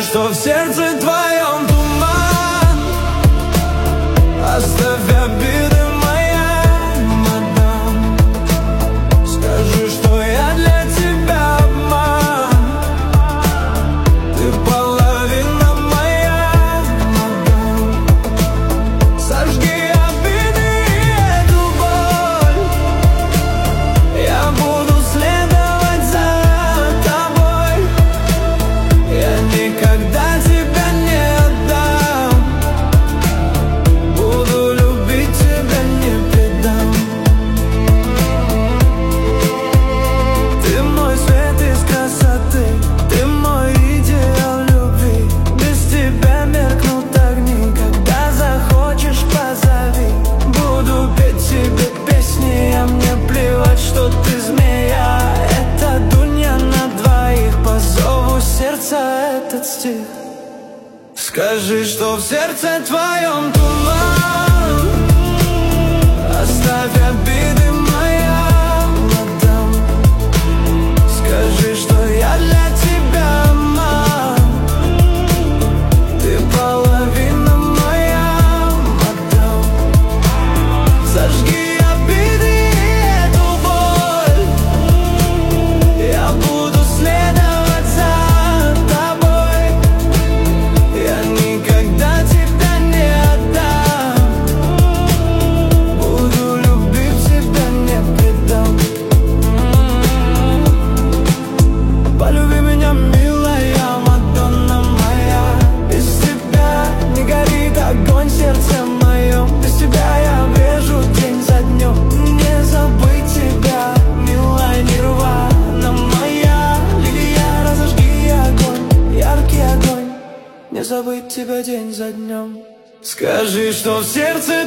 что в сердце твоем туман. Оставь обиды, моя мадам. Скажи, что я для тебя обман. Ты половина моя, мадам. Сожги обиды и эту боль. Я буду следовать за тобой. Я никогда тебя не отдам. Буду любить тебя, не предам. Ты мой свет из красоты, ты мой идеал любви. Без тебя меркнут огни, когда захочешь, позови. Буду петь тебе песни, а мне плевать, что ты змея. Это Дуня на двоих, по зову сердца этот стих. Скажи, что в сердце твоем туман. Оставь обиды, моя мадам. Скажи, что я для тебя обман. Ты половина моя, мадам. Сожги обиды и эту боль. Я буду следовать за тобой. Я никогда тебя не отдам. Буду любить тебя, не предам. Полюби меня, милая Мадонна моя. Без тебя не горит огонь в сердце моем. Без тебя я брежу день за днем. Не забыть тебя, милая Нирвана моя. Лилия, разожги огонь, яркий огонь. Не забыть тебя день за днем. Скажи, что в сердце